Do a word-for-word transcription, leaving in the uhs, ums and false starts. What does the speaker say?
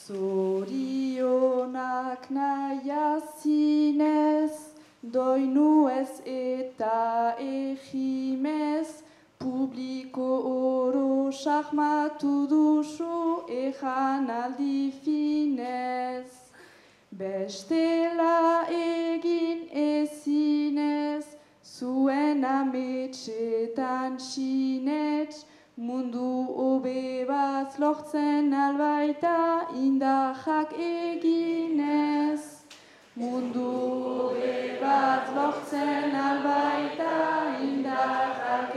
Zorionak naia zinez, doinu ez eta egimez, publiko oro sahmatu duzu ejan aldi finez. Bestela egin ezinez, zuen ametsetan sinets, mundu hobe bat lortzen albaita indahak eginez. Mundu hobe bat lortzen albaita indahak